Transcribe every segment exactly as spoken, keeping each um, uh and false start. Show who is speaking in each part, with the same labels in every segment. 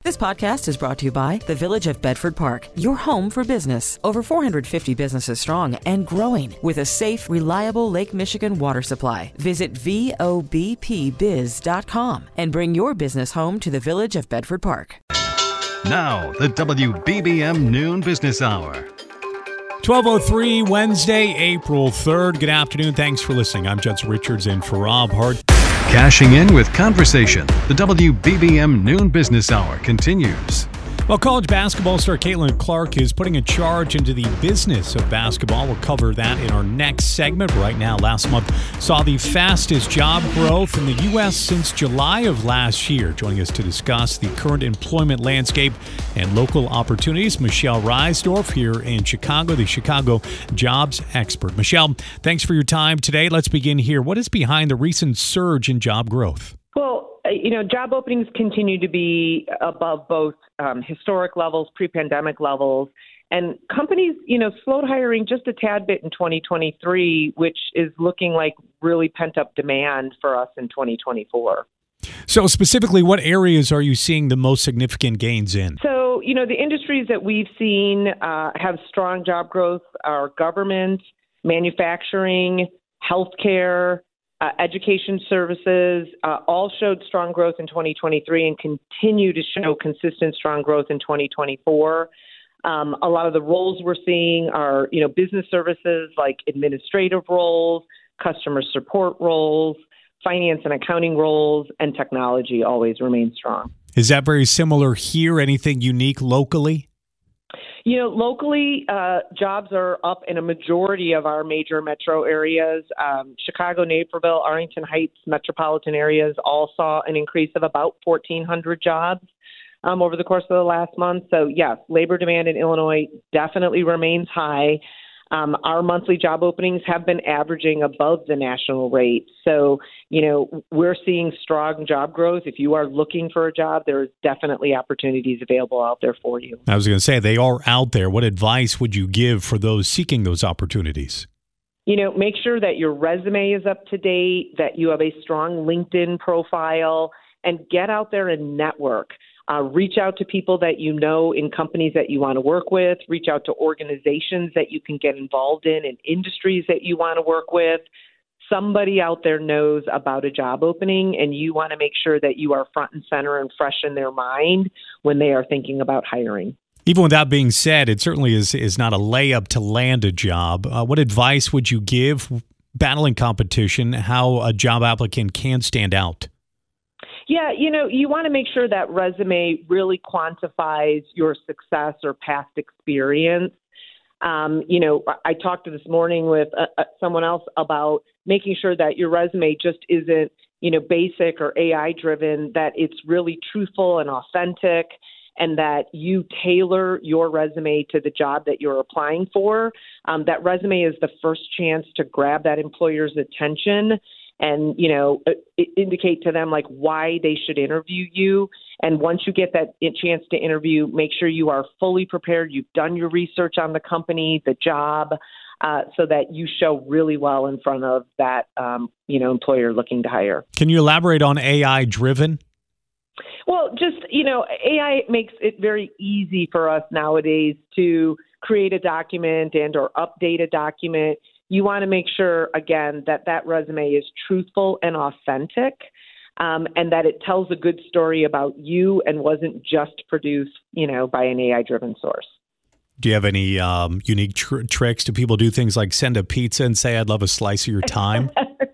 Speaker 1: This podcast is brought to you by the Village of Bedford Park, your home for business. Over four hundred fifty businesses strong and growing with a safe, reliable Lake Michigan water supply. Visit V O B P biz dot com and bring your business home to the Village of Bedford Park.
Speaker 2: Now, the W B B M Noon Business Hour.
Speaker 3: twelve oh three, Wednesday, April third. Good afternoon. Thanks for listening. I'm Judson Richards in for Rob Hart.
Speaker 2: Cashing in with conversation. The W B B M Noon Business Hour continues.
Speaker 3: Well, college basketball star Caitlin Clark is putting a charge into the business of basketball. We'll cover that in our next segment. Right now, last month saw the fastest job growth in the U S since July of last year. Joining us to discuss the current employment landscape and local opportunities, Michelle Reisdorf here in Chicago, the Chicago jobs expert. Michelle, thanks for your time today. Let's begin here. What is behind the recent surge in job growth?
Speaker 4: Well, you know, job openings continue to be above both um, historic levels, pre-pandemic levels, and companies, you know, slowed hiring just a tad bit in twenty twenty-three, which is looking like really pent-up demand for us in twenty twenty-four.
Speaker 3: So specifically, what areas are you seeing the most significant gains in?
Speaker 4: So, you know, the industries that we've seen uh, have strong job growth are government, manufacturing, healthcare, Uh, education services, uh, all showed strong growth in twenty twenty-three and continue to show consistent strong growth in twenty twenty-four. Um, a lot of the roles we're seeing are, you know, business services like administrative roles, customer support roles, finance and accounting roles, and technology always remain strong.
Speaker 3: Is that very similar here? Anything unique locally?
Speaker 4: You know, locally, uh, jobs are up in a majority of our major metro areas. Um, Chicago, Naperville, Arlington Heights metropolitan areas all saw an increase of about fourteen hundred jobs um, over the course of the last month. So, yes, labor demand in Illinois definitely remains high. Um, our monthly job openings have been averaging above the national rate. So, you know, we're seeing strong job growth. If you are looking for a job, there's definitely opportunities available out there for you.
Speaker 3: I was going to say, they are out there. What advice would you give for those seeking those opportunities?
Speaker 4: You know, make sure that your resume is up to date, that you have a strong LinkedIn profile, and get out there and network. Uh, reach out to people that you know in companies that you want to work with. Reach out to organizations that you can get involved in and industries that you want to work with. Somebody out there knows about a job opening, and you want to make sure that you are front and center and fresh in their mind when they are thinking about hiring.
Speaker 3: Even with that being said, it certainly is, is not a layup to land a job. Uh, what advice would you give battling competition, how a job applicant can stand out?
Speaker 4: Yeah, you know, you want to make sure that resume really quantifies your success or past experience. Um, you know, I talked this morning with uh, uh, someone else about making sure that your resume just isn't, you know, basic or A I driven, that it's really truthful and authentic, and that you tailor your resume to the job that you're applying for. Um, that resume is the first chance to grab that employer's attention and, you know, indicate to them like why they should interview you. And once you get that chance to interview, make sure you are fully prepared. You've done your research on the company, the job, uh, so that you show really well in front of that, um, you know, employer looking to hire.
Speaker 3: Can you elaborate on A I driven?
Speaker 4: Well, just, you know, A I makes it very easy for us nowadays to create a document and or update a document. You want to make sure, again, that that resume is truthful and authentic, um, and that it tells a good story about you and wasn't just produced, you know, by an A I-driven source.
Speaker 3: Do you have any um, unique tr- tricks? Do people do things like send a pizza and say, I'd love a slice of your time?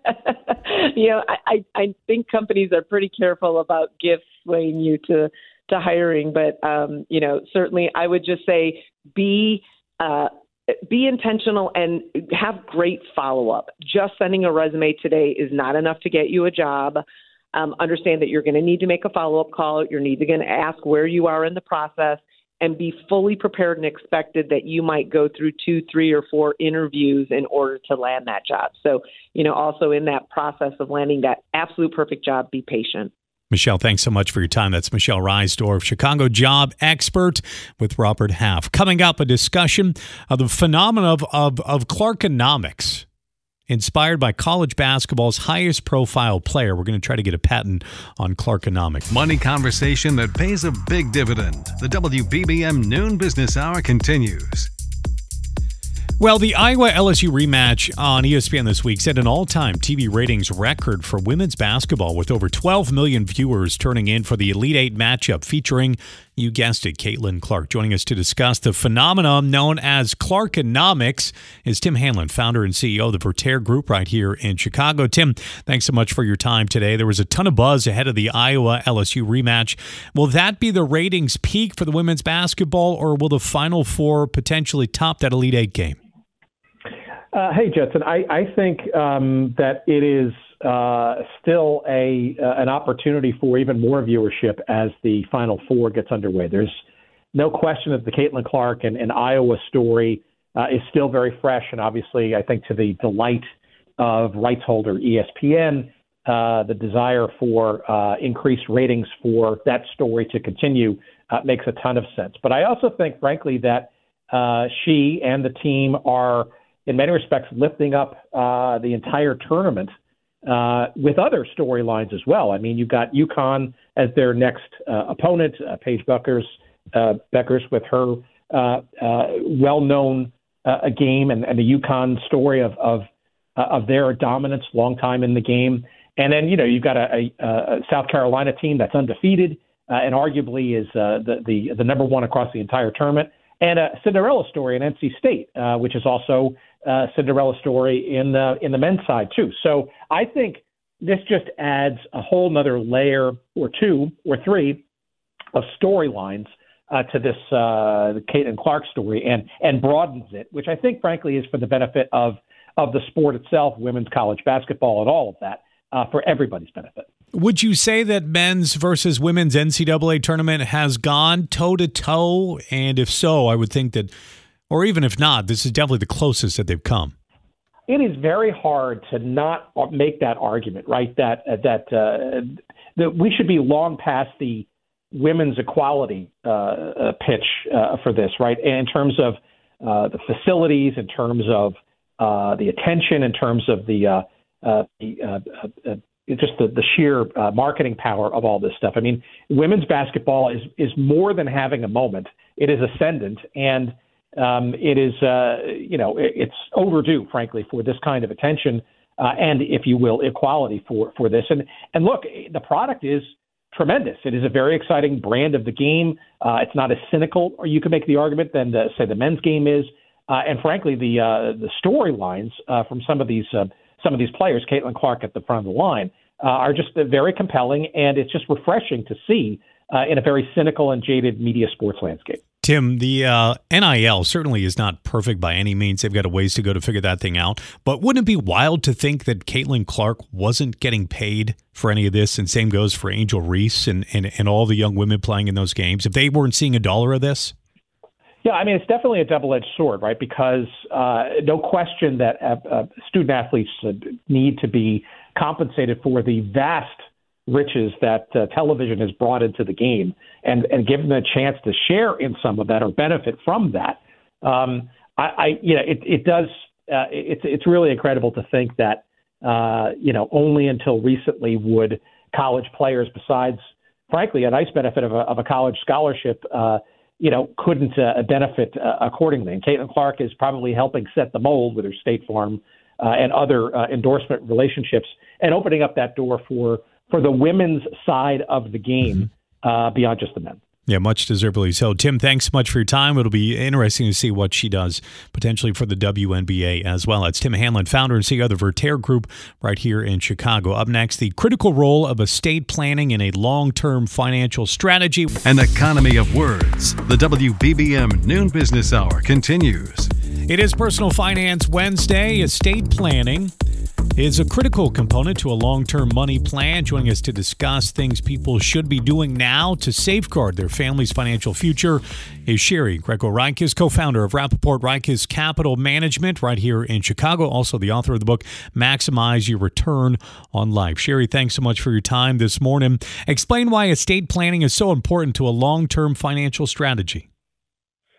Speaker 4: You know, I, I think companies are pretty careful about gifts swaying you to, to hiring. But, um, you know, certainly I would just say be uh, be intentional and have great follow-up. Just sending a resume today is not enough to get you a job. Um, understand that you're going to need to make a follow-up call. You're need to going to ask where you are in the process, and be fully prepared and expected that you might go through two, three, or four interviews in order to land that job. So, you know, also in that process of landing that absolute perfect job, be patient.
Speaker 3: Michelle, thanks so much for your time. That's Michelle Reisdorf, Chicago job expert with Robert Half. Coming up, a discussion of the phenomenon of, of, of Clarkonomics. inspired by college basketball's highest profile player. We're going to try to get a patent on Clarkonomics.
Speaker 2: Money conversation that pays a big dividend. The W B B M Noon Business Hour continues.
Speaker 3: Well, the Iowa L S U rematch on E S P N this week set an all-time T V ratings record for women's basketball, with over twelve million viewers turning in for the Elite Eight matchup featuring, you guessed it, Caitlin Clark. Joining us to discuss the phenomenon known as Clarkonomics is Tim Hanlon, founder and C E O of the Vertere Group right here in Chicago. Tim, thanks so much for your time today. There was a ton of buzz ahead of the Iowa L S U rematch. Will that be the ratings peak for the women's basketball, or will the Final Four potentially top that Elite Eight game?
Speaker 5: Uh, hey, Judson, I, I think um, that it is uh, still a uh, an opportunity for even more viewership as the Final Four gets underway. There's no question that the Caitlin Clark and, and Iowa story uh, is still very fresh, and obviously I think to the delight of rights holder E S P N, uh, the desire for uh, increased ratings for that story to continue uh, makes a ton of sense. But I also think, frankly, that uh, she and the team are in many respects lifting up uh, the entire tournament uh, with other storylines as well. I mean, you've got UConn as their next uh, opponent, uh, Paige Bueckers, uh, Beckers with her uh, uh, well-known uh, game and, and the UConn story of of, uh, of their dominance, long time in the game. And then, you know, you've got a, a, a South Carolina team that's undefeated uh, and arguably is uh, the, the, the number one across the entire tournament. And a Cinderella story in N C State, uh, which is also a Cinderella story in the in the men's side too. So I think this just adds a whole nother layer or two or three of storylines uh, to this uh, the Caitlin Clark story, and and broadens it, which I think, frankly, is for the benefit of of the sport itself, women's college basketball, and all of that, uh, for everybody's benefit.
Speaker 3: Would you say that men's versus women's N C double A tournament has gone toe-to-toe? And if so, I would think that, or even if not, this is definitely the closest that they've come.
Speaker 5: It is very hard to not make that argument, right, that uh, that, uh, that we should be long past the women's equality uh, uh, pitch uh, for this, right, in terms of uh, the facilities, in terms of uh, the attention, in terms of the, uh, uh, the uh, uh, just the, the sheer uh, marketing power of all this stuff. I mean, women's basketball is is more than having a moment. It is ascendant, and um, it is, uh, you know, it, it's overdue, frankly, for this kind of attention uh, and, if you will, equality for, for this. And and look, the product is tremendous. It is a very exciting brand of the game. Uh, it's not as cynical, or you could make the argument, than, the, say, the men's game is. Uh, and frankly, the uh, the storylines uh, from some of these uh, some of these players, Caitlin Clark at the front of the line, uh, are just uh, very compelling, and it's just refreshing to see uh, in a very cynical and jaded media sports landscape.
Speaker 3: Tim, the uh, N I L certainly is not perfect by any means. They've got a ways to go to figure that thing out. But wouldn't it be wild to think that Caitlin Clark wasn't getting paid for any of this? And same goes for Angel Reese and, and, and all the young women playing in those games. If they weren't seeing a dollar of this?
Speaker 5: Yeah, I mean, it's definitely a double-edged sword, right? Because uh, no question that uh, uh, student athletes uh, need to be compensated for the vast riches that uh, television has brought into the game, and, and give them a chance to share in some of that or benefit from that. Um, I, I, you know, it, it does. Uh, it's it's really incredible to think that uh, you know only until recently would college players, besides, frankly, a nice benefit of a, of a college scholarship, uh, you know, couldn't uh, benefit uh, accordingly. And Caitlin Clark is probably helping set the mold with her State Farm uh, and other uh, endorsement relationships, and opening up that door for for the women's side of the game uh, beyond just the men.
Speaker 3: Yeah, much deservedly so. Tim, thanks so much for your time. It'll be interesting to see what she does potentially for the W N B A as well. That's Tim Hanlon, founder and C E O of the Vertere Group right here in Chicago. Up next, the critical role of estate planning in a long-term financial strategy.
Speaker 2: An economy of words. The W B B M Noon Business Hour continues.
Speaker 3: It is Personal Finance Wednesday. Estate planning is a critical component to a long-term money plan. Joining us to discuss things people should be doing now to safeguard their family's financial future is Sherry Greco-Rikis, co-founder of Rappaport Rikis Capital Management right here in Chicago. Also the author of the book, Maximize Your Return on Life. Sherry, thanks so much for your time this morning. Explain why estate planning is so important to a long-term financial strategy.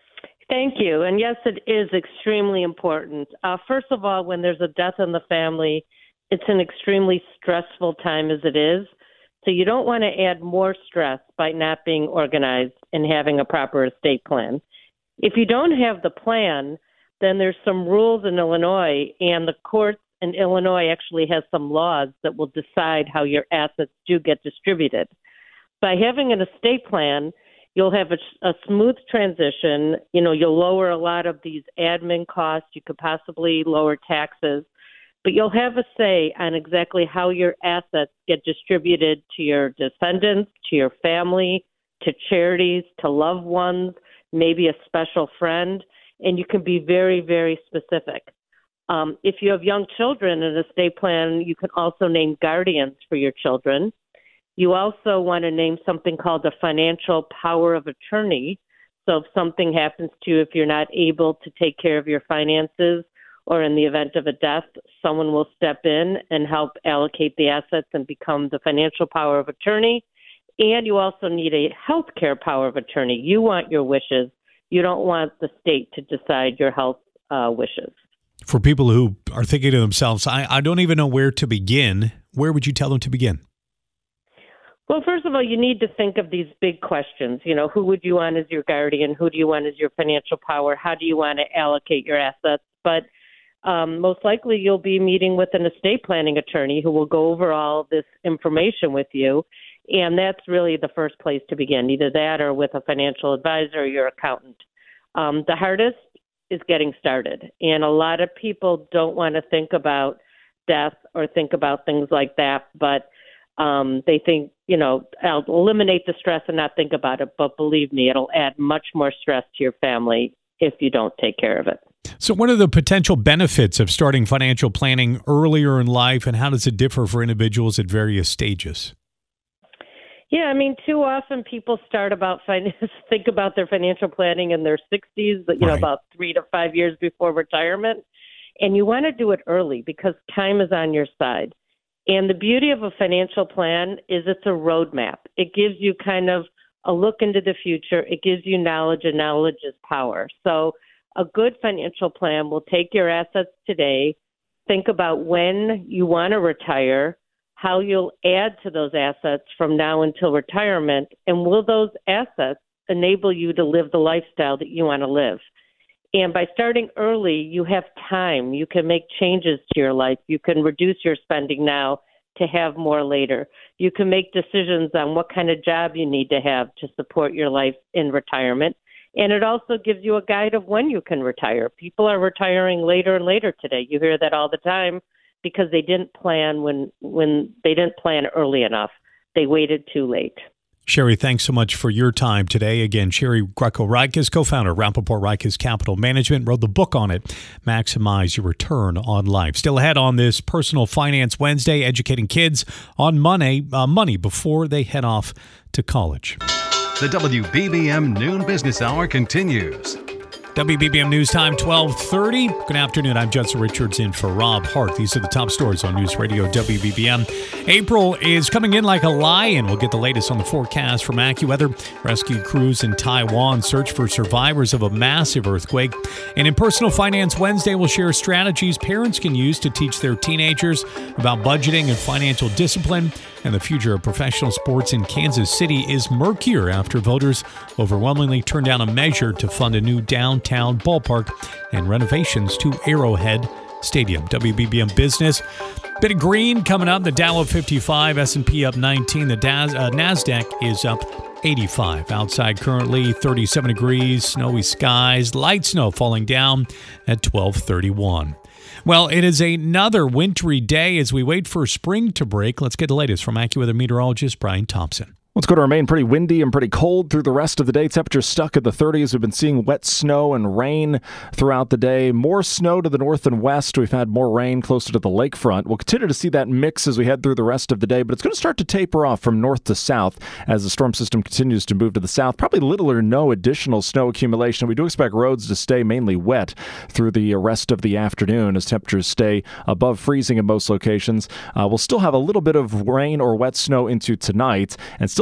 Speaker 6: Thank you. And yes, it is extremely important. Uh, first of all, when there's a death in the family, it's an extremely stressful time as it is. So you don't want to add more stress by not being organized and having a proper estate plan. If you don't have the plan, then there's some rules in Illinois, and the courts in Illinois actually has some laws that will decide how your assets do get distributed. By having an estate plan, you'll have a, a smooth transition. You know, you'll lower a lot of these admin costs. You could possibly lower taxes, but you'll have a say on exactly how your assets get distributed to your descendants, to your family, to charities, to loved ones, maybe a special friend, and you can be very, very specific. Um, if you have young children in an estate plan, you can also name guardians for your children. You also want to name something called a financial power of attorney. So if something happens to you, if you're not able to take care of your finances, or in the event of a death, someone will step in and help allocate the assets and become the financial power of attorney. And you also need a health care power of attorney. You want your wishes. You don't want the state to decide your health uh, wishes.
Speaker 3: For people who are thinking to themselves, I, I don't even know where to begin, where would you tell them to begin?
Speaker 6: Well, first of all, you need to think of these big questions. You know, who would you want as your guardian? Who do you want as your financial power? How do you want to allocate your assets? But um, most likely you'll be meeting with an estate planning attorney who will go over all this information with you. And that's really the first place to begin, either that or with a financial advisor or your accountant. Um, the hardest is getting started. And a lot of people don't want to think about death or think about things like that, but um, they think, you know, I'll eliminate the stress and not think about it. But believe me, it'll add much more stress to your family if you don't take care of it.
Speaker 3: So what are the potential benefits of starting financial planning earlier in life, and how does it differ for individuals at various stages?
Speaker 6: Yeah, I mean, too often people start about finance, think about their financial planning in their sixties, you know,
Speaker 3: right.
Speaker 6: about three to five years before retirement. And you want to do it early because time is on your side. And the beauty of a financial plan is it's a roadmap. It gives you kind of a look into the future. It gives you knowledge, and knowledge is power. So a good financial plan will take your assets today, think about when you want to retire, how you'll add to those assets from now until retirement, and will those assets enable you to live the lifestyle that you want to live? And by starting early, you have time. You can make changes to your life. You can reduce your spending now to have more later. You can make decisions on what kind of job you need to have to support your life in retirement. And it also gives you a guide of when you can retire. People are retiring later and later today. You hear that all the time because they didn't plan when when they didn't plan early enough. They waited too late.
Speaker 3: Sherry, thanks so much for your time today. Again, Sherry Greco-Reiches, co-founder of Rappaport Reiches Capital Management, wrote the book on it, Maximize Your Return on Life. Still ahead on this Personal Finance Wednesday, educating kids on money, uh, money before they head off to college.
Speaker 2: The W B B M Noon Business Hour continues.
Speaker 3: W B B M News Time, twelve thirty. Good afternoon. I'm Judson Richards in for Rob Hart. These are the top stories on News Radio W B B M. April is coming in like a lion. We'll get the latest on the forecast from AccuWeather. Rescue crews in Taiwan search for survivors of a massive earthquake. And in Personal Finance Wednesday, we'll share strategies parents can use to teach their teenagers about budgeting and financial discipline. And the future of professional sports in Kansas City is murkier after voters overwhelmingly turned down a measure to fund a new downtown ballpark and renovations to Arrowhead Stadium. W B B M Business. Bit of green coming up. The Dow up fifty-five, S and P up nineteen. The Daz, uh, NASDAQ is up eighty-five. Outside currently thirty-seven degrees, snowy skies, light snow falling down at twelve thirty-one. Well, it is another wintry day as we wait for spring to break. Let's get the latest from AccuWeather meteorologist Brian Thompson.
Speaker 7: It's going to remain pretty windy and pretty cold through the rest of the day. Temperatures stuck in the thirties. We've been seeing wet snow and rain throughout the day. More snow to the north and west. We've had more rain closer to the lakefront. We'll continue to see that mix as we head through the rest of the day, but it's going to start to taper off from north to south as the storm system continues to move to the south. Probably little or no additional snow accumulation. We do expect roads to stay mainly wet through the rest of the afternoon as temperatures stay above freezing in most locations. Uh, we'll still have a little bit of rain or wet snow into tonight and still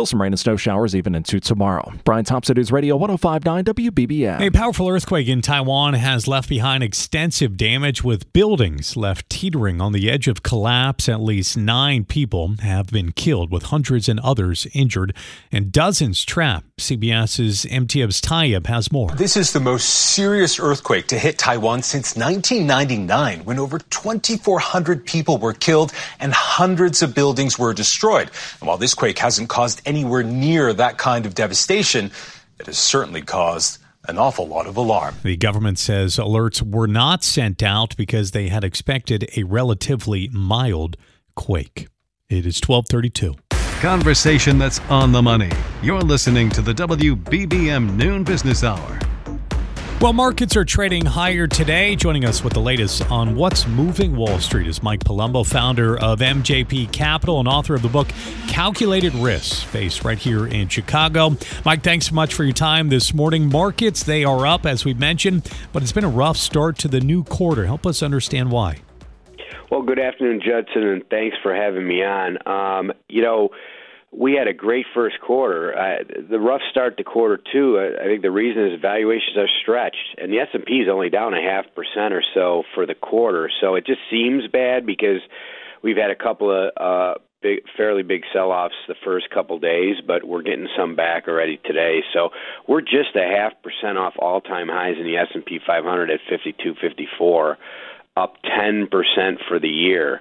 Speaker 7: Still some rain and snow showers even into tomorrow. Brian Thompson, News Radio one oh five point nine W B B M.
Speaker 3: A powerful earthquake in Taiwan has left behind extensive damage, with buildings left teetering on the edge of collapse. At least nine people have been killed, with hundreds and others injured and dozens trapped. CBS's M T V's Tayyab has more.
Speaker 8: This is the most serious earthquake to hit Taiwan since nineteen ninety-nine, when over twenty-four hundred people were killed and hundreds of buildings were destroyed. And while this quake hasn't caused anywhere near that kind of devastation, it has certainly caused an awful lot of alarm.
Speaker 3: The government says alerts were not sent out because they had expected a relatively mild quake. It is twelve thirty-two.
Speaker 2: Conversation that's on the money. You're listening to the W B B M Noon Business Hour.
Speaker 3: Well, markets are trading higher today. Joining us with the latest on what's moving Wall Street is Mike Palumbo, founder of M J P Capital and author of the book Calculated Risks, based right here in Chicago. Mike, thanks so much for your time this morning. Markets, they are up, as we mentioned, but it's been a rough start to the new quarter. Help us understand why.
Speaker 9: Well, good afternoon, Judson, and thanks for having me on. Um, you know, we had a great first quarter. Uh, the rough start to quarter two, I, I think the reason is valuations are stretched, and the S and P is only down a half percent or so for the quarter. So it just seems bad because we've had a couple of uh, big, fairly big sell-offs the first couple days, but we're getting some back already today. So we're just a half percent off all-time highs in the S and P five hundred at fifty-two fifty-four. Up ten percent for the year.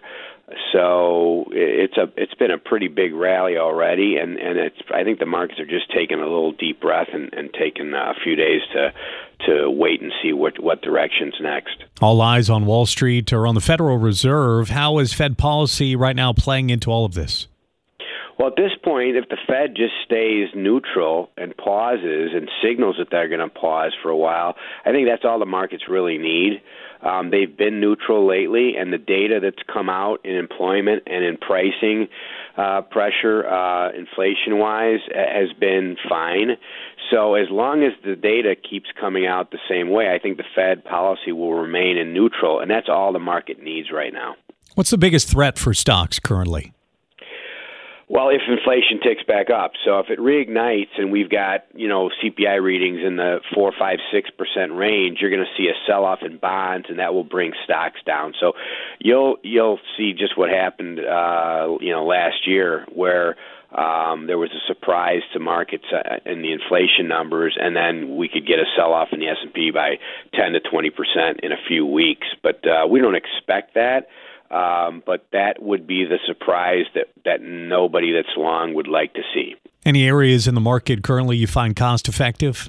Speaker 9: So it's a it's been a pretty big rally already, and, and it's I think the markets are just taking a little deep breath and, and taking a few days to to wait and see what, what direction's next.
Speaker 3: All eyes on Wall Street or on the Federal Reserve. How is Fed policy right now playing into all of this?
Speaker 9: Well, at this point, if the Fed just stays neutral and pauses and signals that they're going to pause for a while, I think that's all the markets really need. Um, they've been neutral lately, and the data that's come out in employment and in pricing uh, pressure, uh, inflation-wise, has been fine. So as long as the data keeps coming out the same way, I think the Fed policy will remain in neutral, and that's all the market needs right now.
Speaker 3: What's the biggest threat for stocks currently?
Speaker 9: Well, if inflation ticks back up, so if it reignites and we've got, you know, C P I readings in the four, five, six percent range, you're going to see a sell-off in bonds, and that will bring stocks down. So you'll you'll see just what happened, uh, you know, last year, where um, there was a surprise to markets uh, in the inflation numbers, and then we could get a sell-off in the S and P by ten to twenty percent in a few weeks. But uh, we don't expect that. Um, but that would be the surprise that, that nobody that's long would like to see.
Speaker 3: Any areas in the market currently you find cost effective?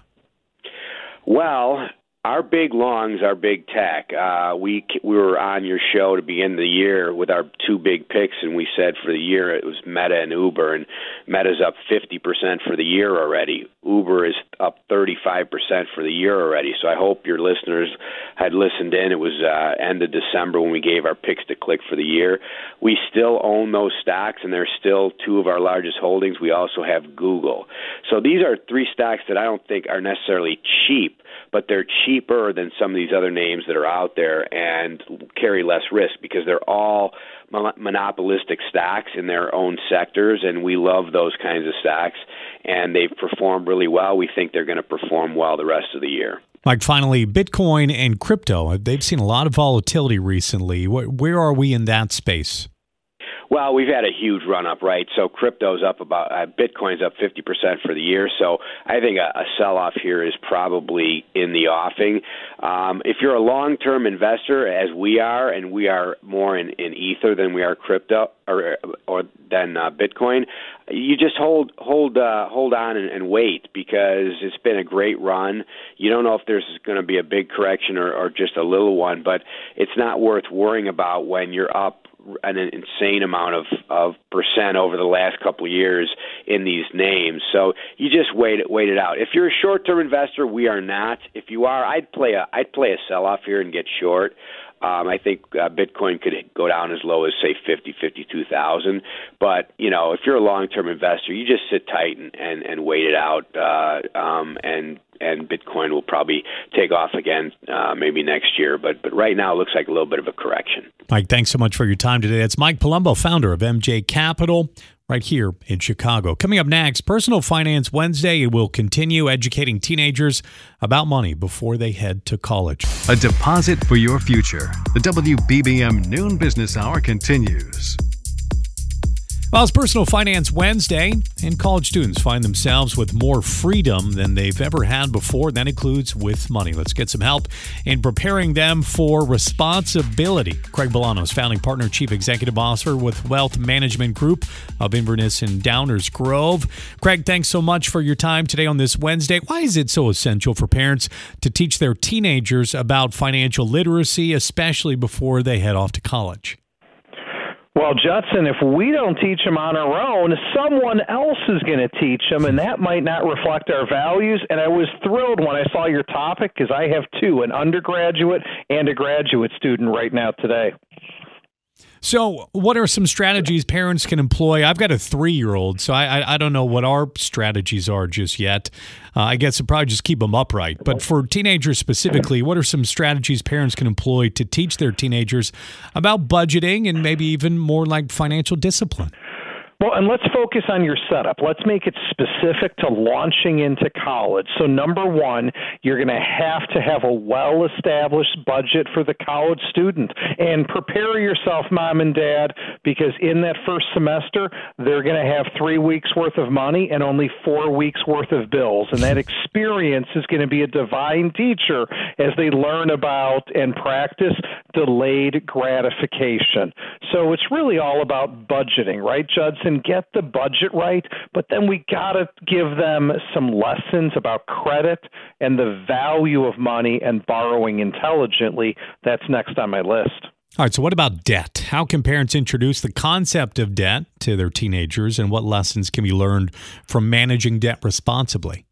Speaker 9: Well, our big longs are big tech. Uh, we we were on your show to begin the year with our two big picks, and we said for the year it was Meta and Uber, and Meta's up fifty percent for the year already. Uber is up thirty-five percent for the year already. So I hope your listeners had listened in. It was uh, end of December when we gave our picks to click for the year. We still own those stocks, and they're still two of our largest holdings. We also have Google. So these are three stocks that I don't think are necessarily cheap, but they're cheaper than some of these other names that are out there and carry less risk because they're all monopolistic stocks in their own sectors, and we love those kinds of stocks, and they've performed really well. We think they're going to perform well the rest of the year.
Speaker 3: Mike, finally, Bitcoin and crypto, they've seen a lot of volatility recently. Where are we in that space?
Speaker 9: Well, we've had a huge run-up, right? So crypto's up about, uh, Bitcoin's up fifty percent for the year. So I think a, a sell-off here is probably in the offing. Um, if you're a long-term investor, as we are, and we are more in, in Ether than we are crypto or or than uh, Bitcoin, you just hold hold uh, hold on and, and wait because it's been a great run. You don't know if there's going to be a big correction or, or just a little one, but it's not worth worrying about when you're up an insane amount of, of percent over the last couple of years in these names. So you just wait it, wait it out. If you're a short-term investor, we are not. If you are, I'd play a I'd play a sell-off here and get short. Um, I think uh, Bitcoin could go down as low as, say, fifty, fifty-two thousand. But, you know, if you're a long-term investor, you just sit tight and, and, and wait it out, uh, um, and and Bitcoin will probably take off again uh, maybe next year. But but right now it looks like a little bit of a correction.
Speaker 3: Mike, thanks so much for your time today. That's Mike Palumbo, founder of M J Capital. right here in Chicago. Coming up next, Personal Finance Wednesday. It will continue educating teenagers about money before they head to college.
Speaker 2: A deposit for your future. The W B B M Noon Business Hour continues.
Speaker 3: Well, it's Personal Finance Wednesday, and college students find themselves with more freedom than they've ever had before. That includes with money. Let's get some help in preparing them for responsibility. Craig Bolanos, founding partner, chief executive officer with Wealth Management Group of Inverness and Downers Grove. Craig, thanks so much for your time today on this Wednesday. Why is it so essential for parents to teach their teenagers about financial literacy, especially before they head off to college?
Speaker 10: Well, Judson, if we don't teach them on our own, someone else is going to teach them, and that might not reflect our values. And I was thrilled when I saw your topic because I have two, an undergraduate and a graduate student right now today.
Speaker 3: So what are some strategies parents can employ? I've got a three-year-old, so I, I, I don't know what our strategies are just yet. Uh, I guess I'll probably just keep them upright. But for teenagers specifically, what are some strategies parents can employ to teach their teenagers about budgeting and maybe even more like financial discipline?
Speaker 10: Well, and let's focus on your setup. Let's make it specific to launching into college. So number one, you're going to have to have a well-established budget for the college student. And prepare yourself, mom and dad, because in that first semester, they're going to have three weeks worth of money and only four weeks worth of bills. And that experience is going to be a divine teacher as they learn about and practice delayed gratification. So it's really all about budgeting, right, Judson? Get the budget right, but then we got to give them some lessons about credit and the value of money and borrowing intelligently. That's next on my list.
Speaker 3: All right, so what about debt? How can parents introduce the concept of debt to their teenagers, and what lessons can be learned from managing debt responsibly?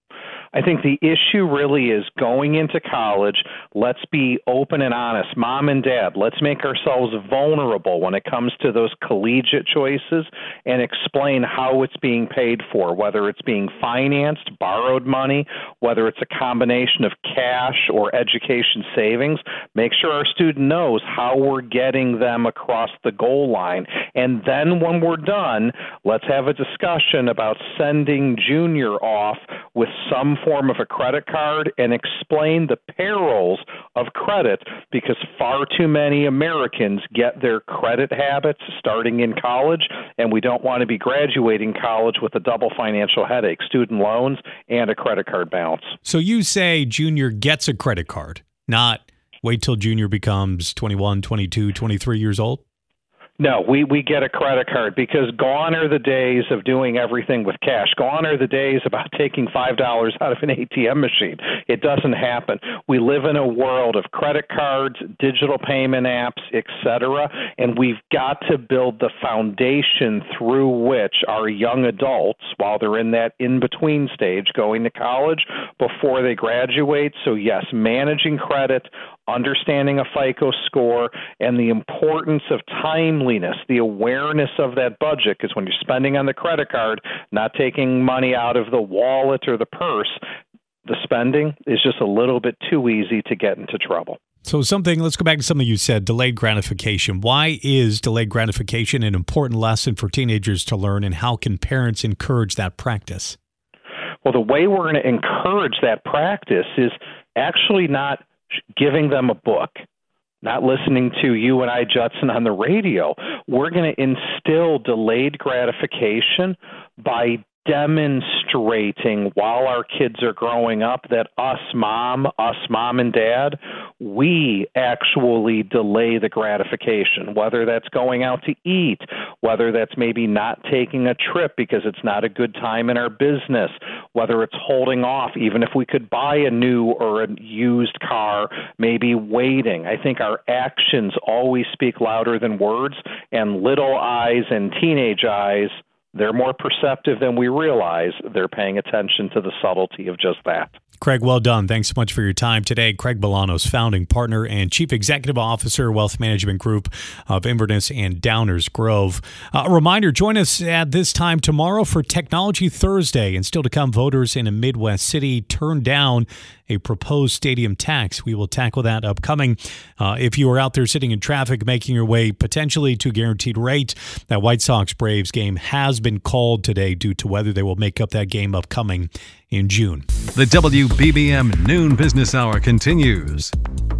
Speaker 10: I think the issue really is going into college, let's be open and honest. Mom and dad, let's make ourselves vulnerable when it comes to those collegiate choices and explain how it's being paid for, whether it's being financed, borrowed money, whether it's a combination of cash or education savings. Make sure our student knows how we're getting them across the goal line. And then when we're done, let's have a discussion about sending junior off with some form of a credit card and explain the perils of credit, because far too many Americans get their credit habits starting in college, and we don't want to be graduating college with a double financial headache, student loans and a credit card balance.
Speaker 3: So you say junior gets a credit card, not wait till junior becomes twenty-one, twenty-two, twenty-three years old?
Speaker 10: No, we, we get a credit card, because gone are the days of doing everything with cash. Gone are the days about taking five dollars out of an A T M machine. It doesn't happen. We live in a world of credit cards, digital payment apps, et cetera, and we've got to build the foundation through which our young adults, while they're in that in-between stage going to college, before they graduate. So yes, managing credit, understanding a FICO score, and the importance of timeliness, the awareness of that budget, because when you're spending on the credit card, not taking money out of the wallet or the purse, the spending is just a little bit too easy to get into trouble.
Speaker 3: So something, let's go back to something you said, delayed gratification. Why is delayed gratification an important lesson for teenagers to learn, and how can parents encourage that practice?
Speaker 10: Well, the way we're going to encourage that practice is actually not giving them a book, not listening to you and I, Judson, on the radio. We're going to instill delayed gratification by demonstrating while our kids are growing up that us mom, us mom and dad, we actually delay the gratification, whether that's going out to eat, whether that's maybe not taking a trip because it's not a good time in our business, whether it's holding off, even if we could buy a new or a used car, maybe waiting. I think our actions always speak louder than words, and little eyes and teenage eyes, they're more perceptive than we realize. They're paying attention to the subtlety of just that.
Speaker 3: Craig, well done. Thanks so much for your time today. Craig Bolanos, founding partner and chief executive officer, Wealth Management Group of Inverness and Downers Grove. Uh, a reminder, join us at this time tomorrow for Technology Thursday. And still to come, voters in a Midwest city turned down a proposed stadium tax. We will tackle that upcoming. Uh, if you are out there sitting in traffic, making your way potentially to Guaranteed Rate, that White Sox-Braves game has been called today due to weather. They will make up that game upcoming in June.
Speaker 2: The W B B M Noon Business Hour continues.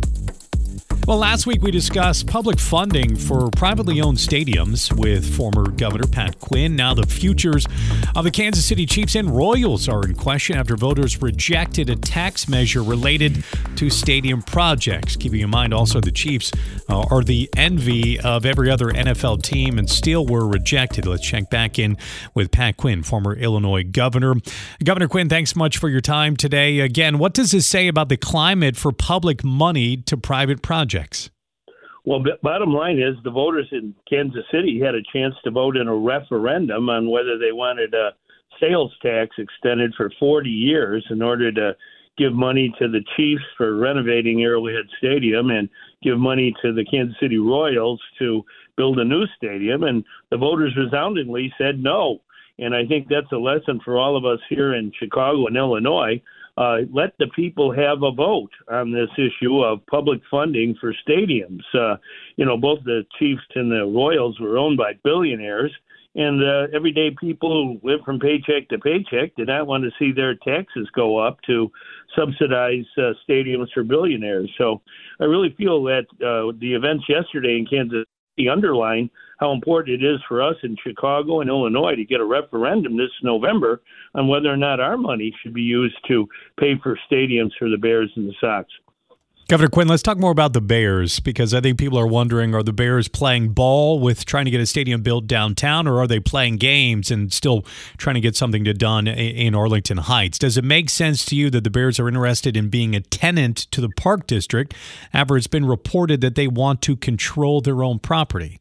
Speaker 3: Well, last week we discussed public funding for privately owned stadiums with former Governor Pat Quinn. Now the futures of the Kansas City Chiefs and Royals are in question after voters rejected a tax measure related to stadium projects. Keeping in mind also the Chiefs uh, are the envy of every other N F L team and still were rejected. Let's check back in with Pat Quinn, former Illinois governor. Governor Quinn, thanks so much for your time today. Again, what does this say about the climate for public money to private projects?
Speaker 11: Well, b- bottom line is the voters in Kansas City had a chance to vote in a referendum on whether they wanted a sales tax extended for forty years in order to give money to the Chiefs for renovating Arrowhead Stadium and give money to the Kansas City Royals to build a new stadium. And the voters resoundingly said no. And I think that's a lesson for all of us here in Chicago and Illinois. Uh, let the people have a vote on this issue of public funding for stadiums. Uh, you know, both the Chiefs and the Royals were owned by billionaires, and uh, everyday people who live from paycheck to paycheck did not want to see their taxes go up to subsidize uh, stadiums for billionaires. So I really feel that uh, the events yesterday in Kansas City underline how important it is for us in Chicago and Illinois to get a referendum this November on whether or not our money should be used to pay for stadiums for the Bears and the Sox.
Speaker 3: Governor Quinn, let's talk more about the Bears, because I think people are wondering, are the Bears playing ball with trying to get a stadium built downtown, or are they playing games and still trying to get something to done in Arlington Heights? Does it make sense to you that the Bears are interested in being a tenant to the Park District after it's been reported that they want to control their own property?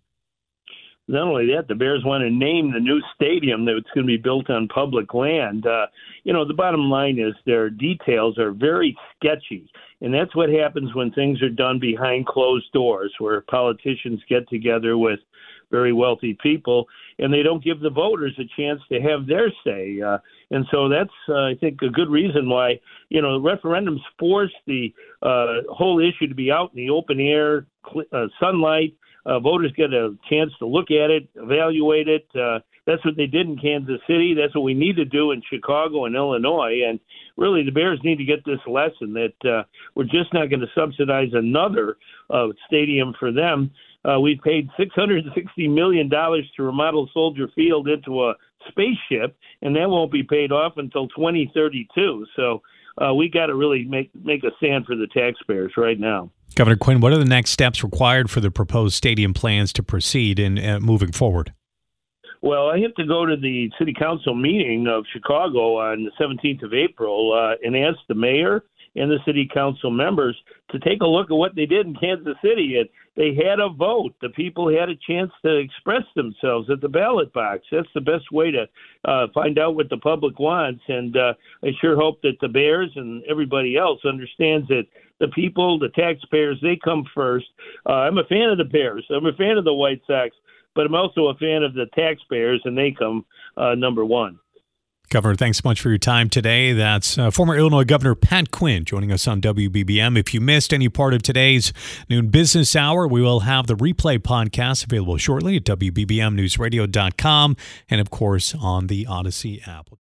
Speaker 11: Not only that, the Bears want to name the new stadium that's going to be built on public land. Uh, you know, the bottom line is their details are very sketchy. And that's what happens when things are done behind closed doors, where politicians get together with very wealthy people and they don't give the voters a chance to have their say. Uh, and so that's, uh, I think, a good reason why, you know, referendums force the uh, whole issue to be out in the open air, uh, sunlight. Uh, voters get a chance to look at it, evaluate it. Uh, that's what they did in Kansas City. That's what we need to do in Chicago and Illinois. And really, the Bears need to get this lesson that uh, we're just not going to subsidize another uh, stadium for them. Uh, we've paid six hundred sixty million dollars to remodel Soldier Field into a spaceship, and that won't be paid off until twenty thirty-two. So uh, we got to really make, make a stand for the taxpayers right now.
Speaker 3: Governor Quinn, what are the next steps required for the proposed stadium plans to proceed in uh, moving forward?
Speaker 11: Well, I have to go to the city council meeting of Chicago on the seventeenth of April uh, and ask the mayor and the city council members to take a look at what they did in Kansas City. And they had a vote. The people had a chance to express themselves at the ballot box. That's the best way to uh, find out what the public wants. And uh, I sure hope that the Bears and everybody else understands that the people, the taxpayers, they come first. Uh, I'm a fan of the Bears. I'm a fan of the White Sox, but I'm also a fan of the taxpayers, and they come uh, number one.
Speaker 3: Governor, thanks so much for your time today. That's uh, former Illinois Governor Pat Quinn joining us on W B B M. If you missed any part of today's Noon Business Hour, we will have the replay podcast available shortly at W B B M news radio dot com and, of course, on the Odyssey app.